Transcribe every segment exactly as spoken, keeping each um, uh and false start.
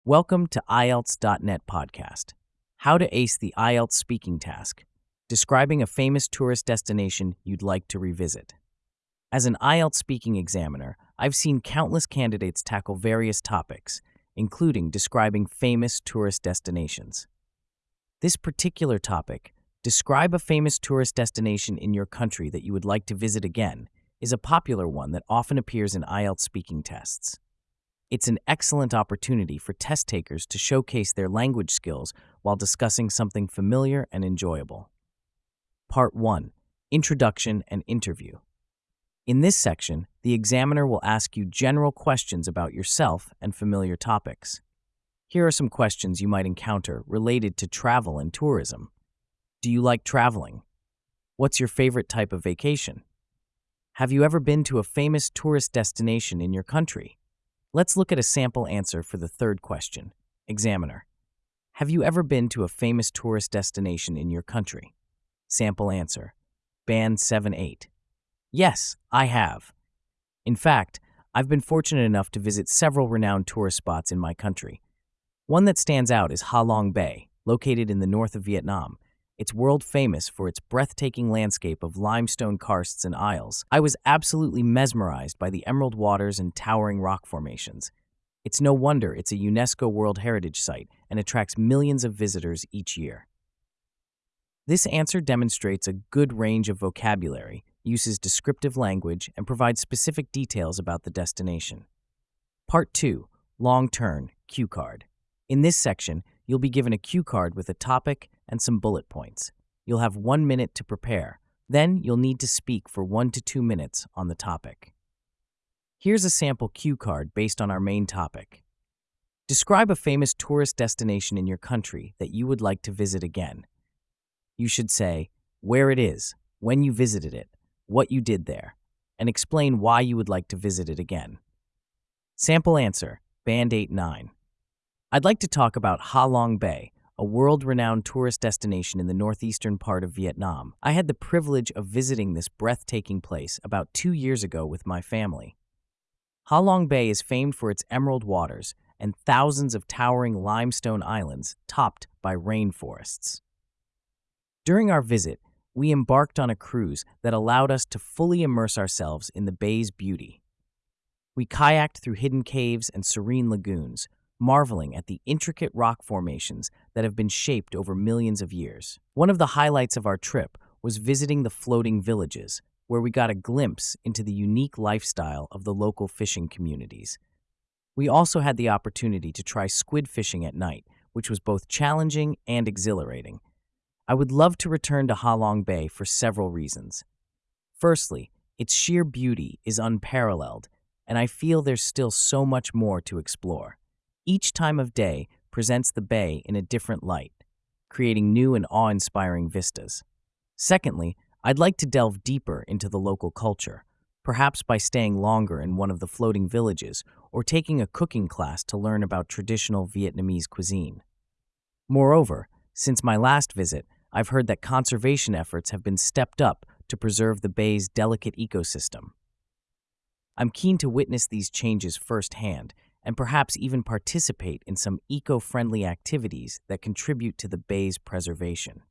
Welcome to I E L T S dot net podcast. How to ace the I E L T S speaking task. Describing a famous tourist destination you'd like to revisit. As an I E L T S speaking examiner, I've seen countless candidates tackle various topics, including describing famous tourist destinations. This particular topic, describe a famous tourist destination in your country that you would like to visit again, is a popular one that often appears in I E L T S speaking tests. It's an excellent opportunity for test takers to showcase their language skills while discussing something familiar and enjoyable. Part one. Introduction and Interview. In this section, the examiner will ask you general questions about yourself and familiar topics. Here are some questions you might encounter related to travel and tourism. Do you like traveling? What's your favorite type of vacation? Have you ever been to a famous tourist destination in your country? Let's look at a sample answer for the third question. Examiner. Have you ever been to a famous tourist destination in your country? Sample answer. Band seven eight. Yes, I have. In fact, I've been fortunate enough to visit several renowned tourist spots in my country. One that stands out is Ha Long Bay, located in the north of Vietnam. It's world famous for its breathtaking landscape of limestone karsts and isles. I was absolutely mesmerized by the emerald waters and towering rock formations. It's no wonder it's a UNESCO World Heritage Site and attracts millions of visitors each year. This answer demonstrates a good range of vocabulary, uses descriptive language, and provides specific details about the destination. Part two. Long Turn, Cue Card. In this section, you'll be given a cue card with a topic and some bullet points. You'll have one minute to prepare. Then you'll need to speak for one to two minutes on the topic. Here's a sample cue card based on our main topic. Describe a famous tourist destination in your country that you would like to visit again. You should say where it is, when you visited it, what you did there, and explain why you would like to visit it again. Sample answer, Band eight nine. I'd like to talk about Ha Long Bay, a world-renowned tourist destination in the northeastern part of Vietnam. I had the privilege of visiting this breathtaking place about two years ago with my family. Ha Long Bay is famed for its emerald waters and thousands of towering limestone islands topped by rainforests. During our visit, we embarked on a cruise that allowed us to fully immerse ourselves in the bay's beauty. We kayaked through hidden caves and serene lagoons, marveling at the intricate rock formations that have been shaped over millions of years. One of the highlights of our trip was visiting the floating villages, where we got a glimpse into the unique lifestyle of the local fishing communities. We also had the opportunity to try squid fishing at night, which was both challenging and exhilarating. I would love to return to Ha Long Bay for several reasons. Firstly, its sheer beauty is unparalleled, and I feel there's still so much more to explore. Each time of day presents the bay in a different light, creating new and awe-inspiring vistas. Secondly, I'd like to delve deeper into the local culture, perhaps by staying longer in one of the floating villages or taking a cooking class to learn about traditional Vietnamese cuisine. Moreover, since my last visit, I've heard that conservation efforts have been stepped up to preserve the bay's delicate ecosystem. I'm keen to witness these changes firsthand and perhaps even participate in some eco-friendly activities that contribute to the bay's preservation.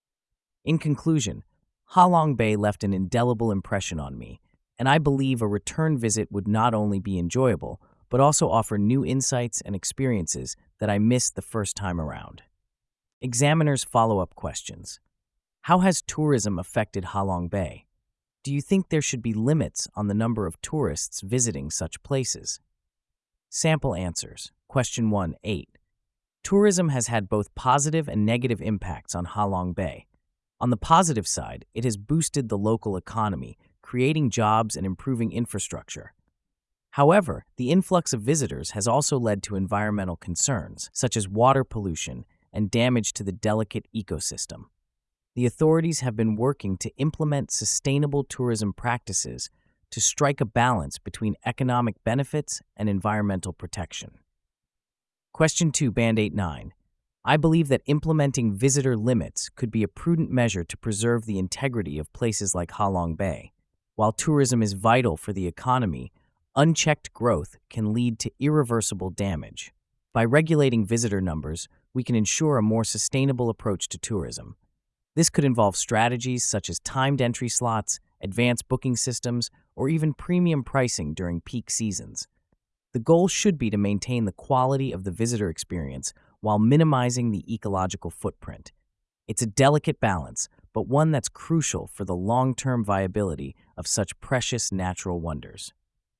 In conclusion, Ha Long Bay left an indelible impression on me, and I believe a return visit would not only be enjoyable, but also offer new insights and experiences that I missed the first time around. Examiner's follow-up questions. How has tourism affected Ha Long Bay? Do you think there should be limits on the number of tourists visiting such places? Sample answers. Question one, eight. Tourism has had both positive and negative impacts on Ha Long Bay. On the positive side, it has boosted the local economy, creating jobs and improving infrastructure. However, the influx of visitors has also led to environmental concerns, such as water pollution and damage to the delicate ecosystem. The authorities have been working to implement sustainable tourism practices to strike a balance between economic benefits and environmental protection. Question two, Band eight nine. I believe that implementing visitor limits could be a prudent measure to preserve the integrity of places like Ha Long Bay. While tourism is vital for the economy, unchecked growth can lead to irreversible damage. By regulating visitor numbers, we can ensure a more sustainable approach to tourism. This could involve strategies such as timed entry slots, advanced booking systems, or even premium pricing during peak seasons. The goal should be to maintain the quality of the visitor experience while minimizing the ecological footprint. It's a delicate balance, but one that's crucial for the long-term viability of such precious natural wonders.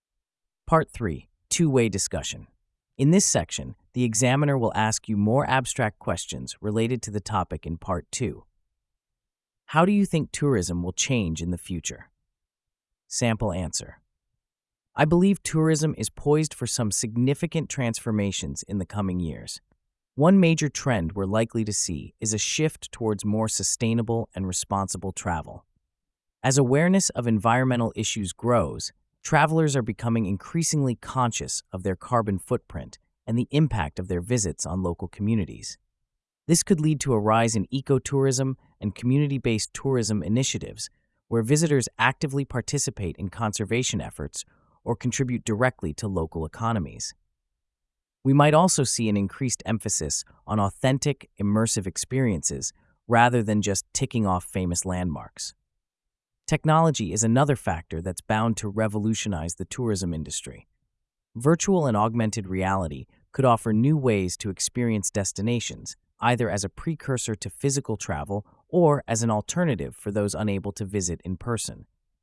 Part three. Two-way discussion. In this section, the examiner will ask you more abstract questions related to the topic in Part two. How do you think tourism will change in the future? Sample answer. I believe tourism is poised for some significant transformations in the coming years. One major trend we're likely to see is a shift towards more sustainable and responsible travel. As awareness of environmental issues grows, travelers are becoming increasingly conscious of their carbon footprint and the impact of their visits on local communities. This could lead to a rise in ecotourism and community-based tourism initiatives, where visitors actively participate in conservation efforts or contribute directly to local economies. We might also see an increased emphasis on authentic, immersive experiences rather than just ticking off famous landmarks. Technology is another factor that's bound to revolutionize the tourism industry. Virtual and augmented reality could offer new ways to experience destinations, either as a precursor to physical travel or as an alternative for those unable to visit in person.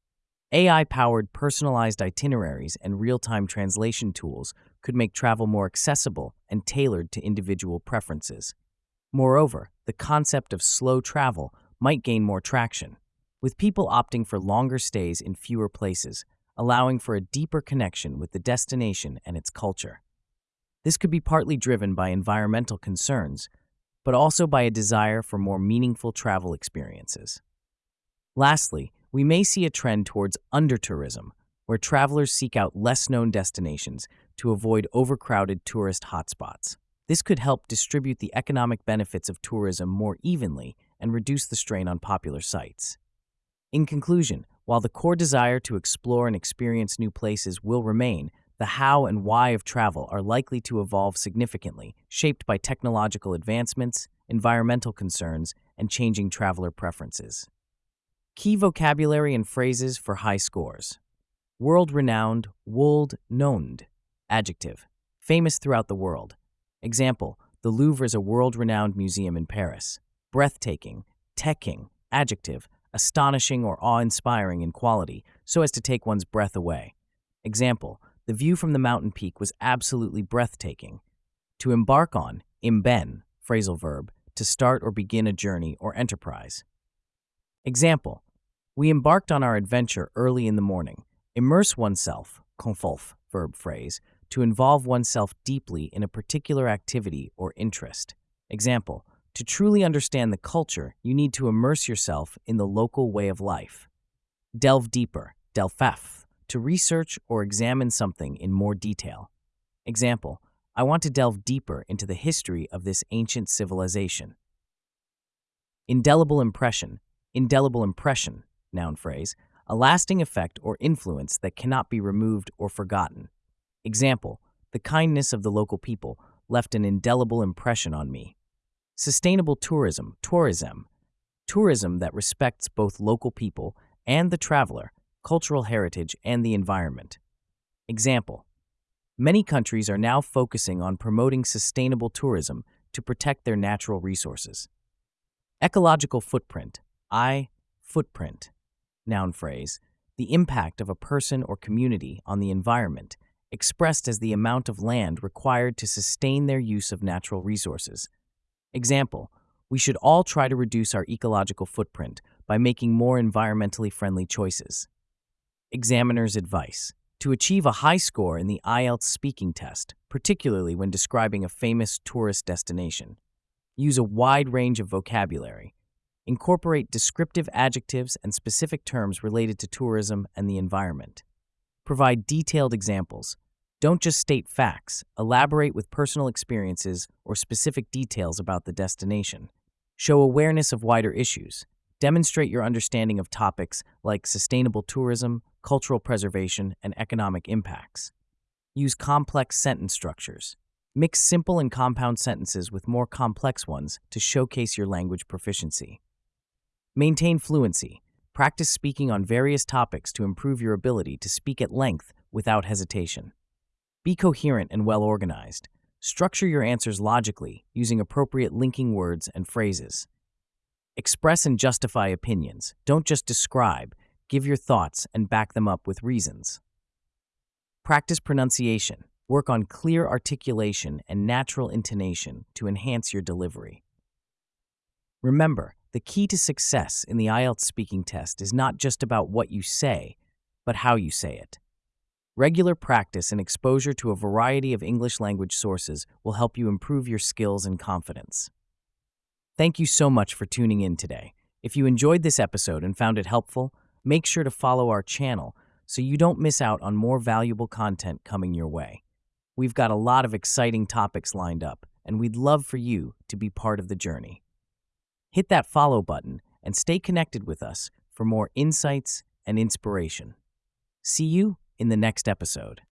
A I-powered personalized itineraries and real-time translation tools could make travel more accessible and tailored to individual preferences. Moreover, the concept of slow travel might gain more traction, with people opting for longer stays in fewer places, allowing for a deeper connection with the destination and its culture. This could be partly driven by environmental concerns, but also by a desire for more meaningful travel experiences. Lastly, we may see a trend towards under-tourism, where travelers seek out less-known destinations to avoid overcrowded tourist hotspots. This could help distribute the economic benefits of tourism more evenly and reduce the strain on popular sites. In conclusion, while the core desire to explore and experience new places will remain, the how and why of travel are likely to evolve significantly, shaped by technological advancements, environmental concerns, and changing traveler preferences. Key vocabulary and phrases for high scores. World-renowned, world-known. Adjective. Famous throughout the world. Example, the Louvre is a world-renowned museum in Paris. Breathtaking. Taking. Adjective. Astonishing or awe-inspiring in quality, so as to take one's breath away. Example, the view from the mountain peak was absolutely breathtaking. To embark on, imben, phrasal verb, to start or begin a journey or enterprise. Example, we embarked on our adventure early in the morning. Immerse oneself, konfolf, verb phrase, to involve oneself deeply in a particular activity or interest. Example, to truly understand the culture, you need to immerse yourself in the local way of life. Delve deeper, delfaf, to research or examine something in more detail. Example, I want to delve deeper into the history of this ancient civilization. Indelible impression, indelible impression, noun phrase, a lasting effect or influence that cannot be removed or forgotten. Example, the kindness of the local people left an indelible impression on me. Sustainable tourism, tourism, tourism that respects both local people and the traveler, cultural heritage, and the environment. Example, many countries are now focusing on promoting sustainable tourism to protect their natural resources. Ecological footprint, I, footprint, noun phrase, the impact of a person or community on the environment, expressed as the amount of land required to sustain their use of natural resources. Example, we should all try to reduce our ecological footprint by making more environmentally friendly choices. Examiner's advice. To achieve a high score in the I E L T S speaking test, particularly when describing a famous tourist destination, use a wide range of vocabulary. Incorporate descriptive adjectives and specific terms related to tourism and the environment. Provide detailed examples. Don't just state facts, elaborate with personal experiences or specific details about the destination. Show awareness of wider issues. Demonstrate your understanding of topics like sustainable tourism, cultural preservation, and economic impacts. Use complex sentence structures. Mix simple and compound sentences with more complex ones to showcase your language proficiency. Maintain fluency. Practice speaking on various topics to improve your ability to speak at length without hesitation. Be coherent and well organized. Structure your answers logically, using appropriate linking words and phrases. Express and justify opinions. Don't just describe, give your thoughts and back them up with reasons. Practice pronunciation. Work on clear articulation and natural intonation to enhance your delivery. Remember, the key to success in the I E L T S speaking test is not just about what you say, but how you say it. Regular practice and exposure to a variety of English language sources will help you improve your skills and confidence. Thank you so much for tuning in today. If you enjoyed this episode and found it helpful, make sure to follow our channel so you don't miss out on more valuable content coming your way. We've got a lot of exciting topics lined up, and we'd love for you to be part of the journey. Hit that follow button and stay connected with us for more insights and inspiration. See you in the next episode.